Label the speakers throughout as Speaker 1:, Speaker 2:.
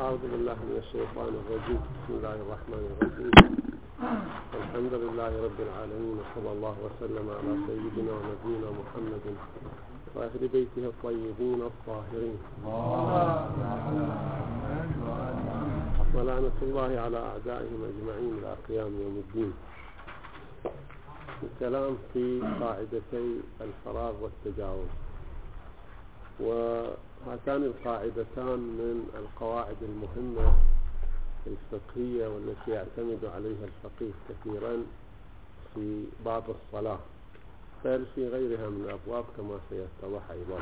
Speaker 1: أعوذ بالله من الشيطان الرجيم. بسم الله الرحمن الرحيم. الحمد لله رب العالمين، وصلى الله وسلم على سيدنا ونبينا محمد وأهل بيته الطيبين الطاهرين، ولعنة الله على أعدائهم أجمعين إلى قيام يوم الدين. الكلام في قاعدتي الفراغ والتجاوز، وهاتان القاعدتان من القواعد المهمة الفقهية والتي يعتمد عليها الفقيه كثيرا في باب الصلاة، بل في غيرها من الأبواب كما سيتضح أيضا.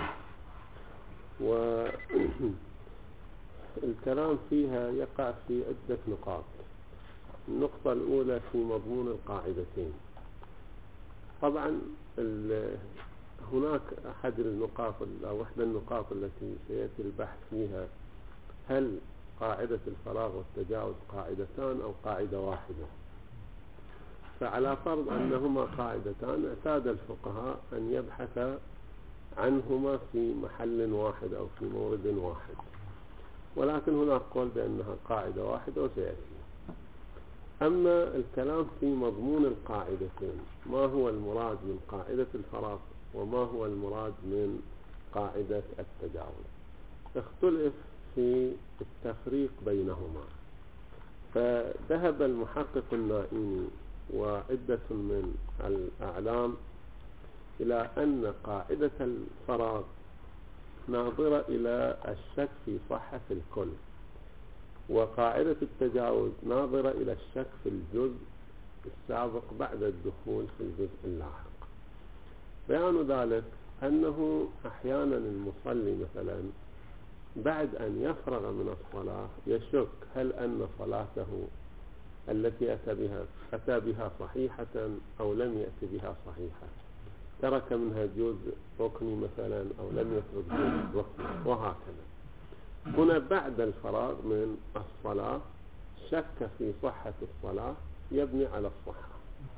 Speaker 1: والكلام فيها يقع في عدة نقاط. النقطة الأولى في مضمون القاعدتين. طبعا هناك أحد النقاط أو إحدى النقاط التي سيأتي البحث فيها، هل قاعدة الفراغ والتجاوز قاعدتان أو قاعدة واحدة؟ فعلى فرض أنهما قاعدتان، اعتاد الفقهاء أن يبحث عنهما في محل واحد أو في مورد واحد، ولكن هناك قول بأنها قاعدة واحدة وسيأتي. أما الكلام في مضمون القاعدتين، ما هو المراد من قاعدة الفراغ وما هو المراد من قاعدة التجاوز، اختلف في التفريق بينهما. فذهب المحقق النائيني وعدة من الأعلام إلى أن قاعدة الفراغ ناظرة إلى الشك في صحة الكل، وقاعدة التجاوز ناظرة إلى الشك في الجزء السابق بعد الدخول في الجزء اللاحق. بيان ذلك أنه أحيانا المصلي مثلا بعد أن يفرغ من الصلاة يشك هل أن صلاته التي أتى بها صحيحة أو لم يأتي بها صحيحة، ترك منها جزء ركني مثلا أو لم يترك جزء ركني، وهكذا. هنا بعد الفراغ من الصلاة شك في صحة الصلاة يبني على الصحة.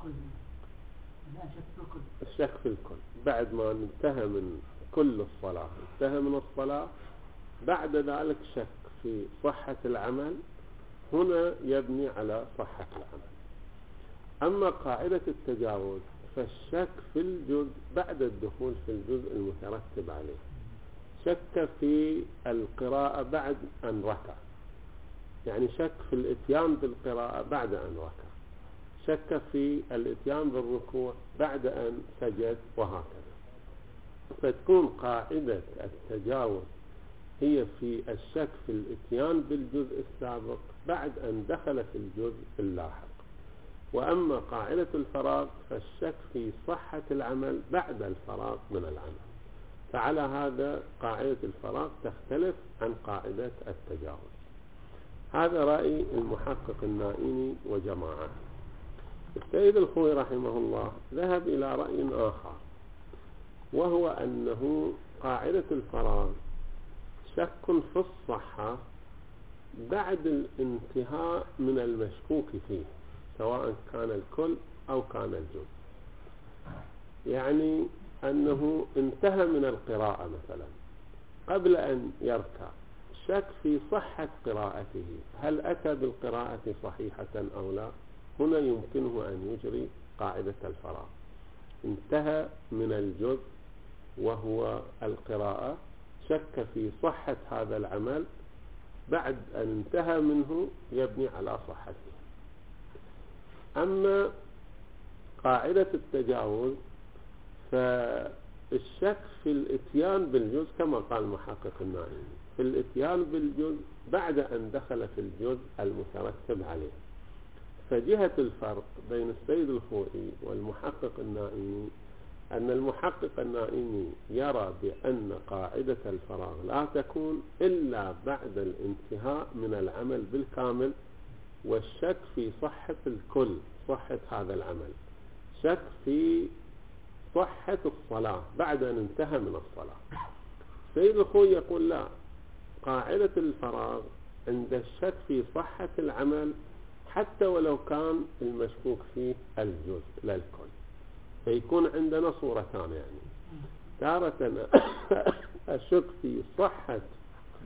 Speaker 1: الشك في الكل بعد ما انتهى من كل الصلاة، انتهى من الصلاة، بعد ذلك شك في صحة العمل، هنا يبني على صحة العمل. أما قاعدة التجاوز فالشك في الجزء بعد الدخول في الجزء المترتب عليه، شك في القراءة بعد أن ركع، يعني شك في الاتيان بالقراءة بعد أن ركع، شك في الاتيان بالركوع بعد أن سجد، وهكذا. فتكون قاعدة التجاوز هي في الشك في الاتيان بالجزء السابق بعد أن دخل في الجزء اللاحق. وأما قاعدة الفراغ فالشك في صحة العمل بعد الفراغ من العمل. فعلى هذا قاعدة الفراغ تختلف عن قاعدة التجاوز. هذا رأي المحقق النائيني وجماعة. السيد الخوئي رحمه الله ذهب إلى رأي آخر، وهو أنه قاعدة الفراغ شك في الصحة بعد الانتهاء من المشكوك فيه، سواء كان الكل أو كان الجزء. يعني أنه انتهى من القراءة مثلا، قبل أن يركع شك في صحة قراءته، هل أتى بالقراءة صحيحة أو لا. هنا يمكنه أن يجري قاعدة الفراغ. انتهى من الجزء وهو القراءة، شك في صحة هذا العمل، بعد أن انتهى منه يبني على صحته. أما قاعدة التجاوز فالشك في الاتيان بالجزء كما قال المحقق النائيني، في الاتيان بالجزء بعد أن دخل في الجزء المترتب عليه. فجهة الفرق بين السيد الخوئي والمحقق النائيني أن المحقق النائيني يرى بأن قاعدة الفراغ لا تكون إلا بعد الانتهاء من العمل بالكامل، والشك في صحة الكل، صحة هذا العمل، شك في صحة الصلاة بعد أن انتهى من الصلاة. السيد الخوئي يقول لا، قاعدة الفراغ عند الشك في صحة العمل حتى ولو كان المشكوك فيه الجزء لا الكل. فيكون عندنا صورتان، يعني تارة الشك في صحة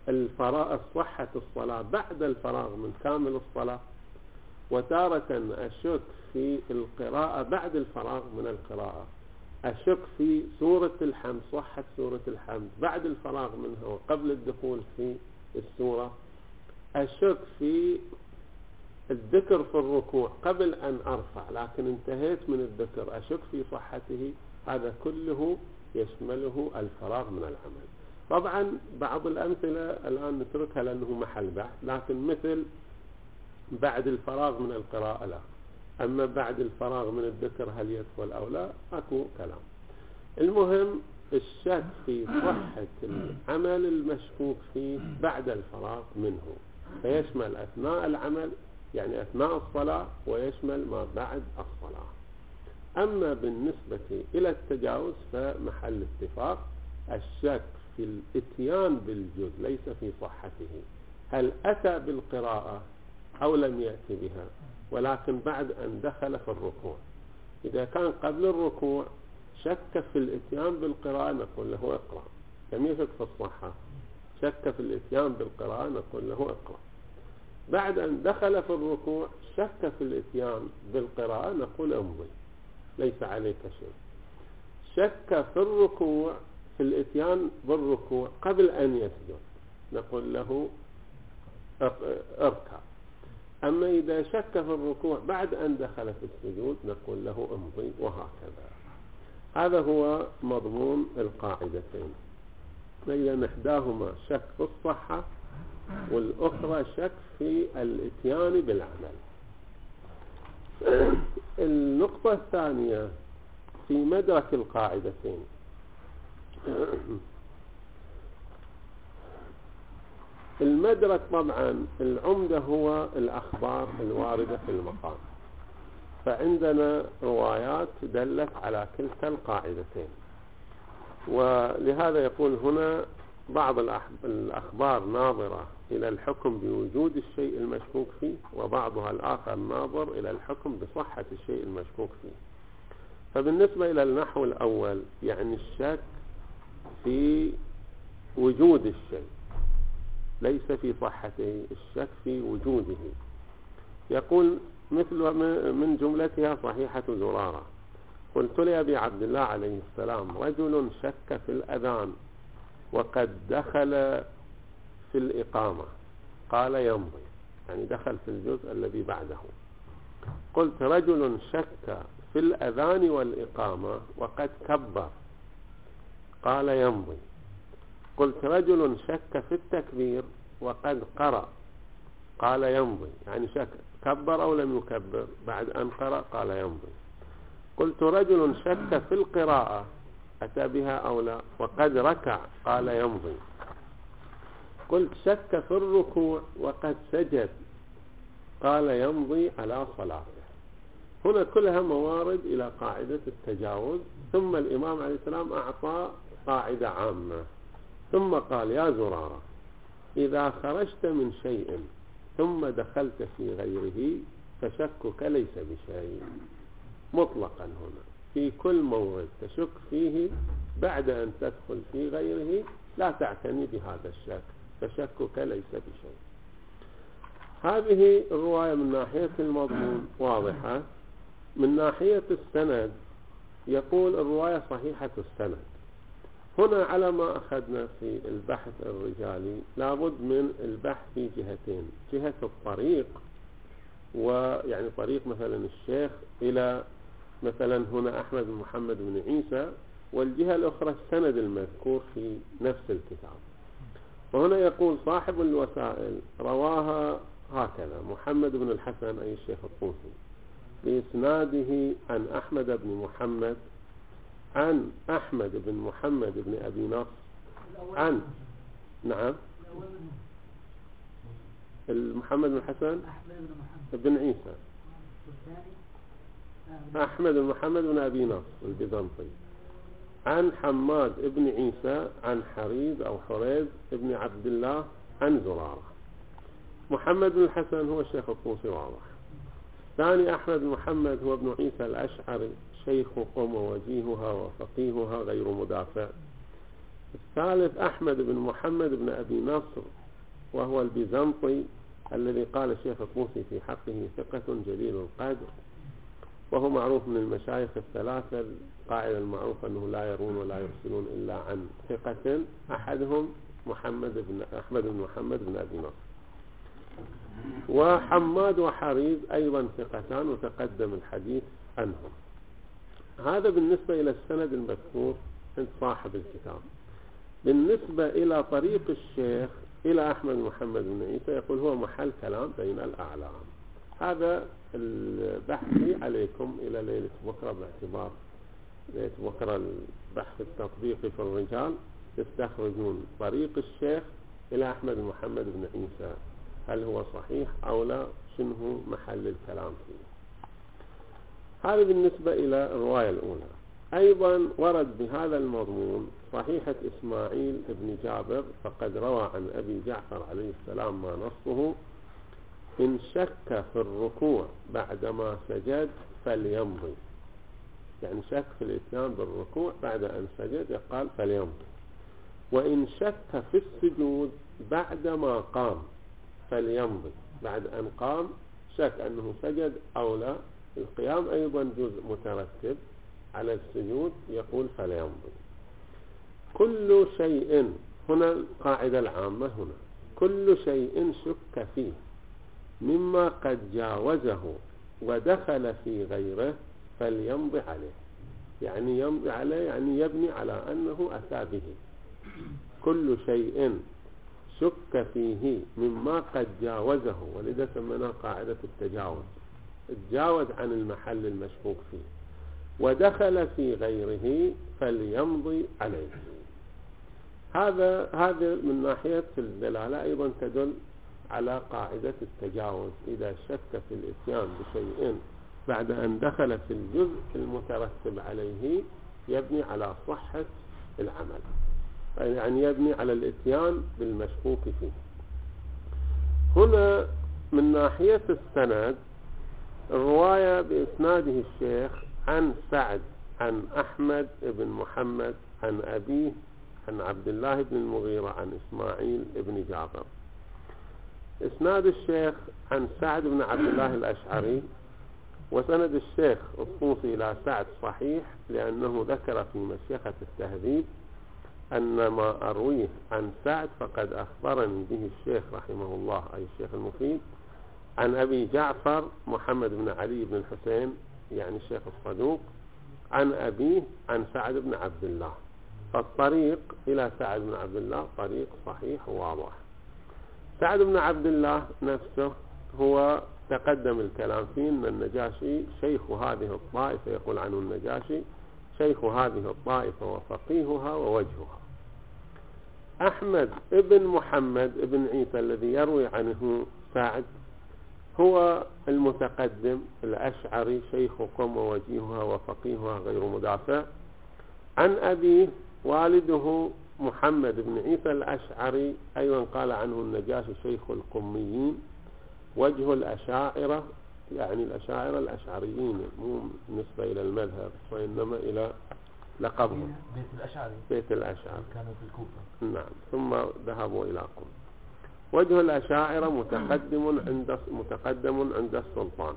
Speaker 1: صحة الصلاة بعد الفراغ من كامل الصلاة، وتارة أشك في القراءة بعد الفراغ من القراءة، أشك في سورة الحمد، صحة سورة الحمد بعد الفراغ منها وقبل الدخول في السورة، أشك في الذكر في الركوع قبل أن أرفع لكن انتهيت من الذكر، أشك في صحته. هذا كله يشمله الفراغ من العمل. طبعا بعض الأمثلة الآن نتركها لأنه محل بحث، لكن مثل بعد الفراغ من القراءة لا، أما بعد الفراغ من الذكر هل يدخل أو لا أكو كلام. المهم الشك في صحة العمل المشكوك فيه بعد الفراغ منه، فيشمل أثناء العمل يعني أثناء الصلاة، ويشمل ما بعد الصلاة. أما بالنسبة إلى التجاوز فمحل اتفاق، الشك في الاتيان بالجزء ليس في صحته، هل أتى بالقراءة أو لم يأتي بها، ولكن بعد أن دخل في الركوع. إذا كان قبل الركوع شك في الاتيان بالقراءة نقول له اقرأ، لم يشك في الصحة، شك في الاتيان بالقراءة نقول له اقرأ. بعد أن دخل في الركوع شك في الاتيان بالقراءة نقول امضي ليس عليك شيء. شك في الركوع في الاتيان بالركوع قبل أن يسجد نقول له اركع. أما إذا شك في الركوع بعد أن دخل في السجود نقول له امضي، وهكذا. هذا هو مضمون القاعدتين، بين إحداهما شك في الصحة والأخرى شك في الاتيان بالعمل. النقطة الثانية في مدرك القاعدتين. المدرك طبعا العمدة هو الأخبار الواردة في المقام، فعندنا روايات دلت على كلتا القاعدتين، ولهذا يقول هنا بعض الأخبار ناظرة إلى الحكم بوجود الشيء المشكوك فيه، وبعضها الآخر ناظر إلى الحكم بصحة الشيء المشكوك فيه. فبالنسبة إلى النحو الأول يعني الشك في وجود الشيء ليس في صحته، الشك في وجوده. يقول مثل من جملتها صحيحة زرارة: قلت لأبي عبد الله عليه السلام رجل شك في الأذان وقد دخل في الإقامة، قال يمضي، يعني دخل في الجزء الذي بعده. قلت رجل شك في الأذان والإقامة وقد كبر، قال يمضي. قلت رجل شك في التكبير وقد قرأ، قال يمضي، يعني شك كبر أو لم يكبر بعد أن قرأ، قال يمضي. قلت رجل شك في القراءة أتى بها أو لا وقد ركع، قال يمضي. قلت شك في الركوع وقد سجد، قال يمضي على صلاته. هنا كلها موارد إلى قاعدة التجاوز. ثم الإمام عليه السلام أعطى قاعدة عامة، ثم قال: يا زرارة، إذا خرجت من شيء ثم دخلت في غيره فشكك ليس بشيء، مطلقا هنا في كل مورد تشك فيه بعد أن تدخل في غيره لا تعتني بهذا الشك، فشكك ليس بشيء. هذه الرواية من ناحية المضمون واضحة. من ناحية السند يقول الرواية صحيحة السند. هنا على ما أخذنا في البحث الرجالي لابد من البحث في جهتين: جهة الطريق، ويعني طريق مثلا الشيخ إلى مثلا هنا أحمد بن محمد بن عيسى، والجهة الأخرى السند المذكور في نفس الكتاب. وهنا يقول صاحب الوسائل رواها هكذا: محمد بن الحسن أي الشيخ الطوسي بإسناده عن أحمد بن محمد عن أحمد بن محمد بن أبي نصر عن محمد بن الحسن بن عيسى، أحمد بن محمد بن أبي نصر البيزنطي، عن حماد بن عيسى عن حريز أو حريز بن عبد الله عن زرارة. محمد بن الحسن هو الشيخ الطوسي واضح. ثاني أحمد بن محمد هو ابن عيسى الأشعري، شيخ قوم وجيهها وفقيهها غير مدافع. الثالث أحمد بن محمد بن أبي نصر وهو البيزنطي الذي قال الشيخ الطوسي في حقه ثقة جليل القدر، وهو معروف من المشايخ الثلاثة. القاعدة المعروفة أنه لا يرون ولا يرسلون إلا عن ثقة، أحدهم أحمد بن محمد بن أبي نصر. وحماد وحريز أيضا ثقتان وتقدم الحديث عنهم. هذا بالنسبة إلى السند المذكور عند صاحب الكتاب. بالنسبة إلى طريق الشيخ إلى أحمد محمد بن عيسى يقول هو محل كلام بين الأعلام. هذا البحث عليكم إلى ليلة بكرة، باعتبار ليلة بكرة البحث التطبيقي في الرجال، تستخرجون طريق الشيخ إلى أحمد محمد بن عيسى هل هو صحيح أو لا، شنو محل الكلام فيه. هذا بالنسبة إلى الرواية الأولى. أيضا ورد بهذا المضمون صحيحة إسماعيل بن جابر، فقد روى عن أبي جعفر عليه السلام ما نصه: إن شك في الركوع بعدما سجد فليمضي. يعني شك في الإتيان بالركوع بعد أن سجد يقال فليمضي. وإن شك في السجود بعدما قام فليمضي. بعد أن قام شك أنه سجد أو لا، القيام أيضا جزء مترتب على السجود، يقول فليمضي. كل شيء، هنا القاعدة العامة هنا، كل شيء شك فيه مما قد جاوزه ودخل في غيره فليمضي عليه. يعني يمضي عليه يعني يبني على أنه أتى به. كل شيء شك فيه مما قد جاوزه، ولذا سميناها قاعدة التجاوز، تجاوز عن المحل المشكوك فيه ودخل في غيره فليمضي عليه. هذا من ناحية الدلالة أيضا تدل على قاعدة التجاوز. إذا شك في الإتيان بشيء بعد أن دخل في الجزء المترتب عليه يبني على صحة العمل، يعني يبني على الإتيان بالمشكوك فيه. هنا من ناحية السند، الرواية بإسناده الشيخ عن سعد عن أحمد بن محمد عن أبيه عن عبد الله بن المغيرة عن إسماعيل بن جابر. إسناد الشيخ عن سعد بن عبد الله الأشعري، وسند الشيخ الطوسي إلى سعد صحيح، لأنه ذكر في مشيخة التهذيب أن ما أرويه عن سعد فقد أخبرني به الشيخ رحمه الله، أي الشيخ المفيد، عن أبي جعفر محمد بن علي بن الحسين، يعني الشيخ الصدوق، عن أبيه عن سعد بن عبد الله. فالطريق إلى سعد بن عبد الله طريق صحيح وواضح. سعد بن عبد الله نفسه هو تقدم الكلام فيه أن النجاشي شيخ هذه الطائفة، يقول عنه النجاشي شيخ هذه الطائفة وفقيهها ووجهها. أحمد ابن محمد ابن عيسى الذي يروي عنه سعد هو المتقدم الأشعري شيخكم ووجيهها وفقيهها غير مدافع. عن أبيه والده محمد بن عيسى الأشعري أيضا قال عنه النجاشي شيخ القميين، وجه الأشاعرة، يعني الأشاعرة الأشعريين، مو نسبة إلى المذهب وإنما إلى لقبهم، بيت الأشعري
Speaker 2: كانوا في الكوفة.
Speaker 1: نعم، ثم ذهبوا إلى قم. وجه الأشاعرة متقدم عند السلطان.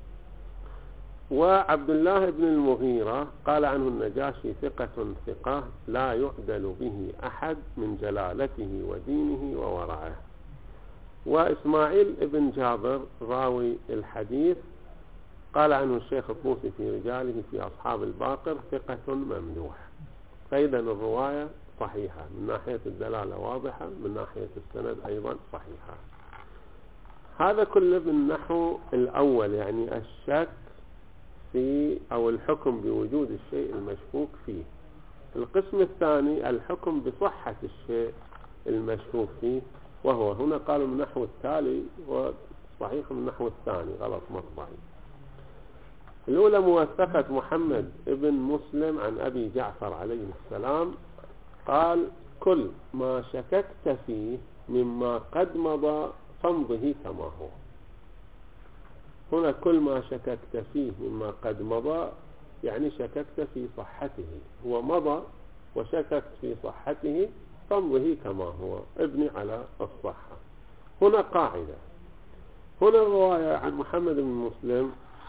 Speaker 1: وعبد الله بن المغيرة قال عنه النجاشي ثقة لا يعدل به أحد من جلالته ودينه وورعه. وإسماعيل بن جابر راوي الحديث قال عنه الشيخ الطوسي في رجاله في أصحاب الباقر ثقة ممدوح. فإذا الرواية صحيحة من ناحية الدلالة واضحة، من ناحية السند أيضا صحيحة. هذا كله من نحو الأول، يعني الشك في أو الحكم بوجود الشيء المشكوك فيه. القسم الثاني الحكم بصحة الشيء المشكوك فيه، وهو هنا قالوا من نحو التالي وصحيح من نحو الثاني، غلط مطبعي. الأولى موثقة محمد ابن مسلم عن أبي جعفر عليه السلام قال: كل ما شككت فيه مما قد مضى فامضه كما هو. هنا كل ما شككت فيه مما قد مضى يعني شككت في صحته، هو مضى وشكك في صحته فامضه كما هو، ابني على الصحة. هنا قاعدة، هنا الرواية عن محمد بن مسلم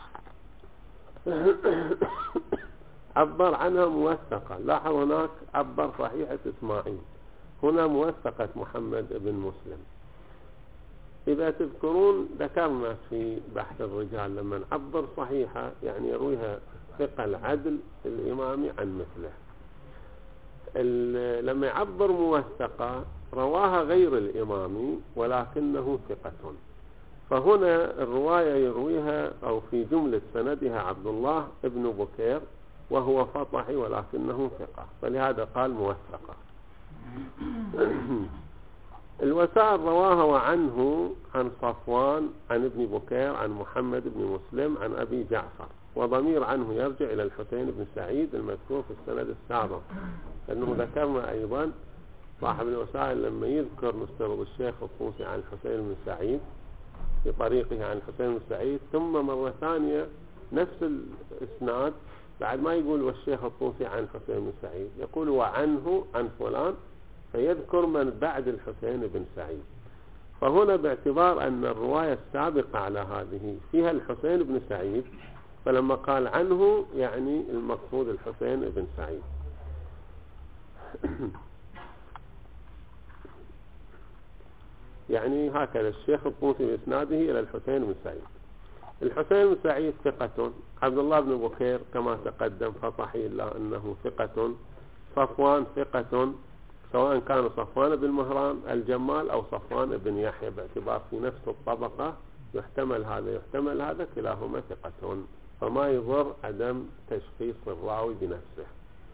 Speaker 1: عبر عنها موثقة. لاحظ هناك عبر صحيحة إسماعيل، هنا موثقة محمد بن مسلم. إذا تذكرون ذكرنا في بحث الرجال لما عبر صحيحة يعني يرويها ثقة العدل الإمامي عن مثله. لما يعبر موثقة رواها غير الإمامي ولكنه ثقة، فهنا الرواية يرويها أو في جملة سندها عبد الله ابن بكير وهو فطحي ولكنه ثقة، فلهذا قال موثقة. الوسائل رواها وعنه عن صفوان عن ابن بكير عن محمد بن مسلم عن أبي جعفر، وضمير عنه يرجع إلى الحسين بن سعيد المذكور في السند السابق، لأنه ذكرنا أيضا صاحب الوسائل لما يذكر مستند الشيخ الطوسي عن الحسين بن سعيد في طريقه عن الحسين بن سعيد، ثم مرة ثانية نفس الإسناد بعد ما يقول والشيخ الطوسي عن الحسين بن سعيد يقول وعنه عن فلان، فيذكر من بعد الحسين بن سعيد. فهنا باعتبار أن الرواية السابقة على هذه فيها الحسين بن سعيد، فلما قال عنه يعني المقصود الحسين بن سعيد. يعني هكذا الشيخ الطوسي بإسناده إلى الحسين بن سعيد. الحسين بن سعيد ثقة، عبد الله بن بكير كما تقدم فطحي إلا أنه ثقة، صفوان ثقة، سواء كان صفوان بن مهران الجمال أو صفوان بن يحيى، باعتبار في نفس الطبقة يحتمل هذا يحتمل هذا، كلاهما ثقة، فما يضر عدم تشخيص الراوي بنفسه.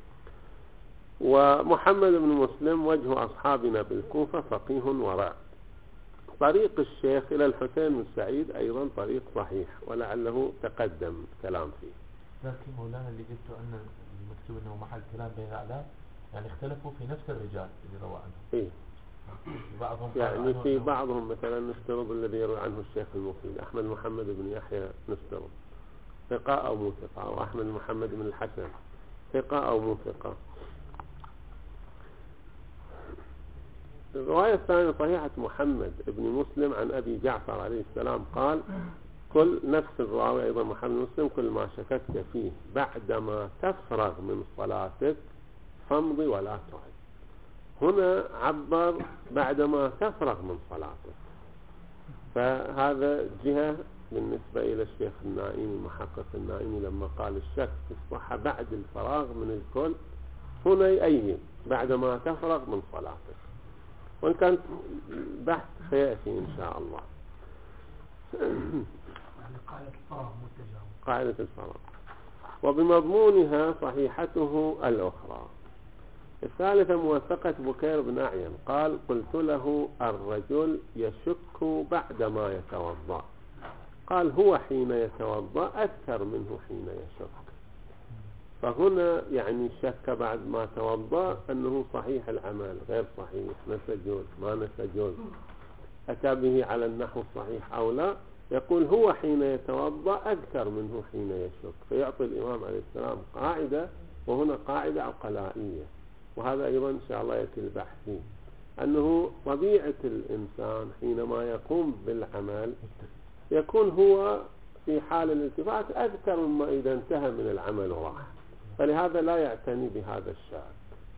Speaker 1: ومحمد بن مسلم وجه أصحابنا بالكوفة فقيه ورع. طريق الشيخ إلى الحسين بن سعيد أيضا طريق صحيح، ولعله تقدم كلام فيه.
Speaker 2: لكن مولانا اللي قلته أن المكتوب أنه محل كلام بين الأعلام، يعني اختلفوا في نفس الرجال اللي روى عنه.
Speaker 1: إيه؟ يعني في بعضهم مثلا نفترض الذي يروي عنه الشيخ المفيد أحمد محمد بن يحيى نفترض ثقة أو مو ثقة، أو أحمد محمد بن الحسن ثقة أو مو ثقة. الرواية الثانية صحيحة محمد بن مسلم عن أبي جعفر عليه السلام قال كل نفس الراوي أيضا محمد بن مسلم كل ما شككت فيه بعدما تفرغ من صلاتك فامضي ولا تعد. هنا عبر بعدما تفرغ من صلاتك، فهذا جهة بالنسبة إلى الشيخ النائمي المحقق النائمي لما قال الشك في الصحة بعد الفراغ من الكل، هنا يأيد بعدما تفرغ من صلاتك، وإن كان بحث سيأتي إن شاء الله. قاعدة الفراغ وبمضمونها صحيحته الأخرى. الثالثة موثقة بكير بن أعين قال قلت له الرجل يشك بعدما يتوضأ، قال هو حين يتوضأ أكثر منه حين يشك، فهنا يعني شك بعد ما توضأ أنه صحيح العمل غير صحيح، نسجد ما نسجد، أتى به على النحو الصحيح أو لا، يقول هو حين يتوضأ أكثر منه حين يشك، فيعطي الإمام عليه السلام قاعدة، وهنا قاعدة عقلائية، وهذا أيضا إن شاء الله يأتي البحث فيه، أنه طبيعة الإنسان حينما يقوم بالعمل يكون هو في حال الالتفات أكثر مما إذا انتهى من العمل وراح، فلهذا لا يعتني بهذا الشأن.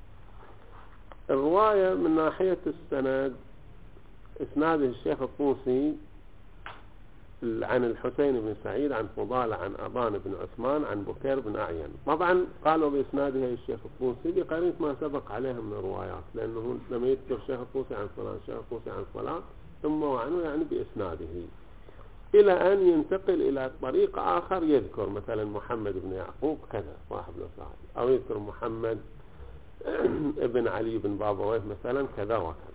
Speaker 1: الرواية من ناحية السند إسناده الشيخ الطوسي عن الحسين بن سعيد عن فضالة عن أبان بن عثمان عن بكير بن أعين. طبعا قالوا بإسناده الشيخ الطوسي بقرينة ما سبق عليها من الروايات، لأنه لما يذكر الشيخ الطوسي عن فلان الشيخ الطوسي عن فلان ثم وعنه يعني بإسناده، إلى أن ينتقل إلى طريق آخر يذكر مثلا محمد بن يعقوب كذا صاحب الوسائل، أو يذكر محمد ابن علي بن بابويه مثلا كذا وكذا.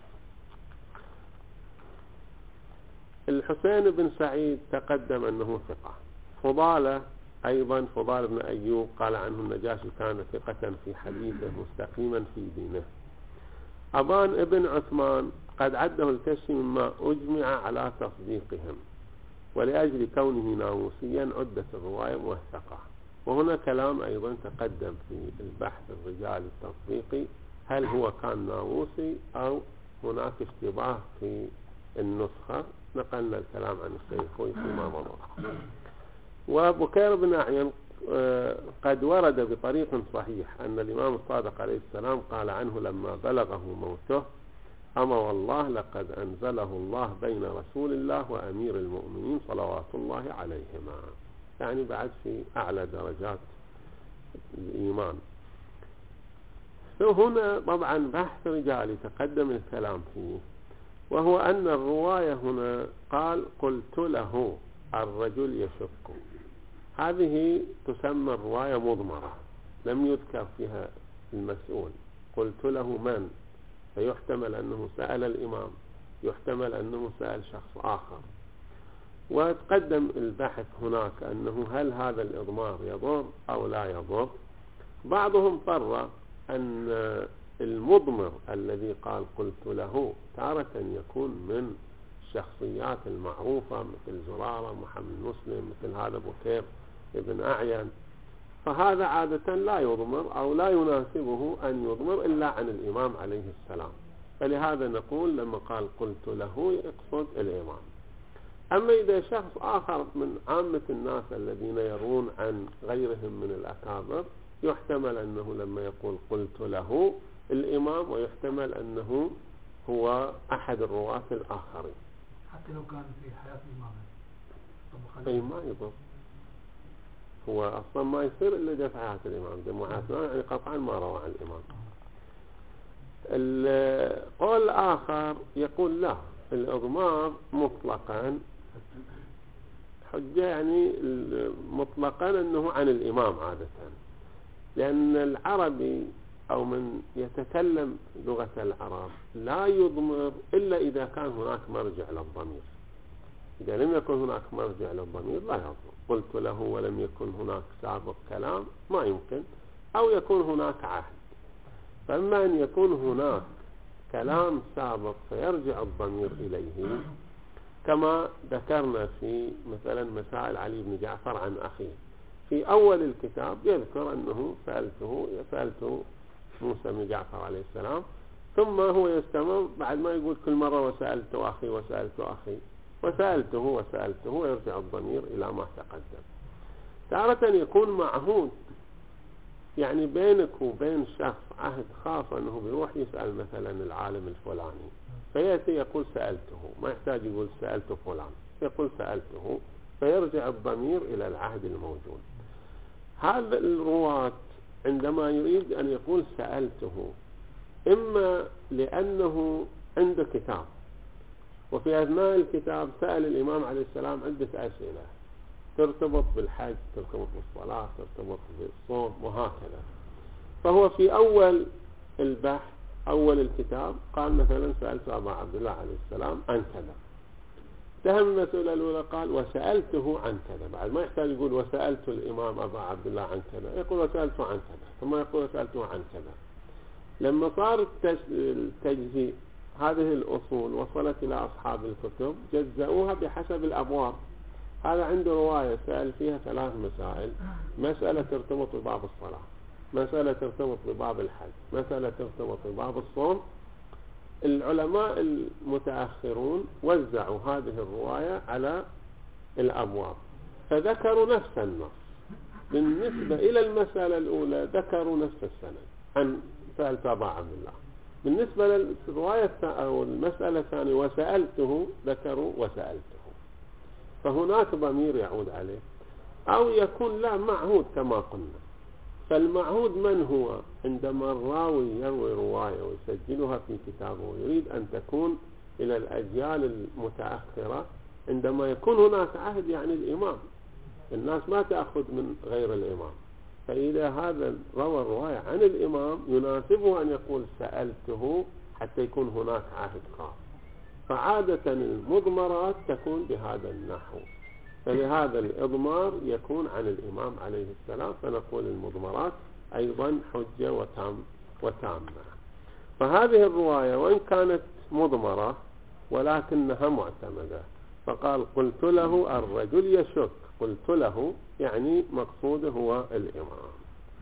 Speaker 1: الحسين بن سعيد تقدم أنه ثقة. فضالة أيضا فضال بن أيوب قال عنه النجاشي كان ثقة في حديثه مستقيما في دينه. أبان ابن عثمان قد عده الكشي مما أجمع على تصديقهم، ولأجل كونه ناموسيا عدت الرواية موثقة. وهنا كلام أيضا تقدم في البحث الرجالي التطبيقي، هل هو كان ناووسي أو هناك اشتباه في النسخة. نقلنا الكلام عن السيفوي فيما مضى. وبكير بن أعين قد ورد بطريق صحيح أن الإمام الصادق عليه السلام قال عنه لما بلغه موته: أما والله لقد أنزله الله بين رسول الله وأمير المؤمنين صلوات الله عليهما، يعني بعد في أعلى درجات الإيمان. فهنا طبعا بحث رجالي تقدم الكلام فيه، وهو أن الرواية هنا قال: قلت له الرجل يشك. هذه تسمى الرواية مضمرة، لم يذكر فيها المسؤول. قلت له من؟ فيحتمل أنه سأل الإمام، يحتمل أنه سأل شخص آخر. وتقدم البحث هناك أنه هل هذا الإضمار يضر أو لا يضر. بعضهم قرر أن المضمر الذي قال قلت له تارة يكون من الشخصيات المعروفة مثل زرارة، محمد مسلم، مثل هذا بكير ابن أعين، فهذا عادة لا يضمر أو لا يناسبه أن يضمر إلا عن الإمام عليه السلام. فلهذا نقول لما قال قلت له يقصد الإمام. أما إذا شخص آخر من عامة الناس الذين يرون عن غيرهم من الأكابر، يحتمل أنه لما يقول قلت له الإمام، ويحتمل أنه هو أحد الرواة الآخرين
Speaker 3: حتى لو كان في حياة الإمام.
Speaker 1: أي ما يضر، هو أصلا ما يصير إلا إذا في حياة الإمام، جماعتنا يعني قطعا ما روى عن الإمام. القول الآخر يقول لا، الإضمار مطلقا حجة، يعني مطلقا أنه عن الإمام عادة، لأن العربي أو من يتكلم لغة العرب لا يضمر إلا إذا كان هناك مرجع للضمير. إذا لم يكن هناك مرجع للضمير لا يضمر. قلت له ولم يكن هناك سابق كلام ما يمكن، أو يكون هناك عهد. فأما أن يكون هناك كلام سابق فيرجع الضمير إليه، كما ذكرنا في مثلا مسائل علي بن جعفر عن أخيه في أول الكتاب، يذكر أنه سألته موسى بن جعفر عليه السلام، ثم هو يستمر بعد ما يقول كل مرة وسألت أخي وسألت أخي وسألته ويرجع الضمير إلى ما تقدم. تارة يكون معهود، يعني بينك وبين شخص عهد خاص أنه بيروح يسأل مثلا العالم الفلاني، فيأتي يقول سألته، ما يحتاج يقول سألت فلان، يقول سألته، فيرجع الضمير إلى العهد الموجود. هذا الرواة عندما يريد أن يقول سألته، إما لأنه عنده كتاب وفي أثناء الكتاب سأل الإمام عليه السلام عدة أسئلة ترتبط بالحج، ترتبط بالصلاة، ترتبط بالصوم وهكذا، فهو في أول البحث أول الكتاب قال مثلا سألت أبا عبد الله عليه السلام عن كذا، انتهى من المسألة الأولى قال وسألته عن كذا، بعد ما يحتاج يقول وسألت الإمام أبا عبد الله عن كذا، يقول وسألته عن كذا، ثم يقول وسألته عن كذا. لما صار التجزيء هذه الأصول وصلت إلى أصحاب الكتب جزأوها بحسب الأبواب. هذا عنده رواية سأل فيها 3 مسائل، مسألة ترتبط بباب الصلاة، مسألة ترتبط بباب الحج، مسألة ترتبط بباب الصوم. العلماء المتأخرون وزعوا هذه الرواية على الأبواب، فذكروا نفس النص. بالنسبة إلى المسألة الأولى ذكروا نفس السند عن سألت أبا عبد الله. بالنسبة للرواية أو المسألة الثانية وسألته ذكروا وسألته، فهناك ضمير يعود عليه، أو يكون لا معهود كما قلنا. فالمعهود من هو؟ عندما الراوي يروي رواية ويسجلها في كتابه ويريد أن تكون إلى الأجيال المتأخرة، عندما يكون هناك عهد يعني الإمام، الناس ما تأخذ من غير الإمام، فإذا هذا روى الرواية عن الإمام يناسبه أن يقول سألته حتى يكون هناك عهد خاص. فعادة المضمرات تكون بهذا النحو، فلهذا الإضمار يكون عن الإمام عليه السلام، فنقول المضمرات أيضا حجة وتامة. فهذه الرواية وإن كانت مضمرة ولكنها معتمدة، فقال قلت له الرجل يشك، قلت له يعني مقصوده هو الإمام.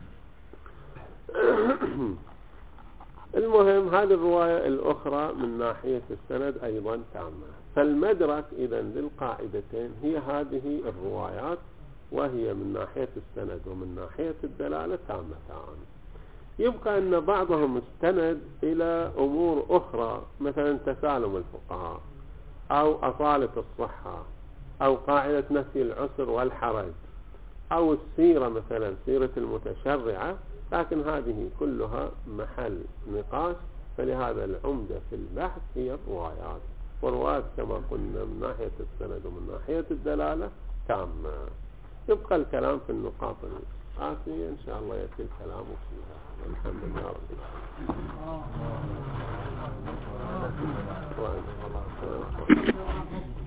Speaker 1: المهم هذه الرواية الأخرى من ناحية السند أيضا تامة. فالمدرك إذن للقاعدتين هي هذه الروايات، وهي من ناحية السند ومن ناحية الدلالة تامتان. يبقى أن بعضهم استند إلى أمور أخرى، مثلا تسالم الفقهاء أو أصالة الصحة أو قاعدة نفي العسر والحرج أو السيرة، مثلا سيرة المتشرعة، لكن هذه كلها محل نقاش. فلهذا العمدة في البحث هي الروايات، والروايات كما قلنا من ناحية السند ومن ناحية الدلالة تامة. يبقى الكلام في النقاط الآتية إن شاء الله يأتي الكلام فيها. الحمد لله رب العالمين.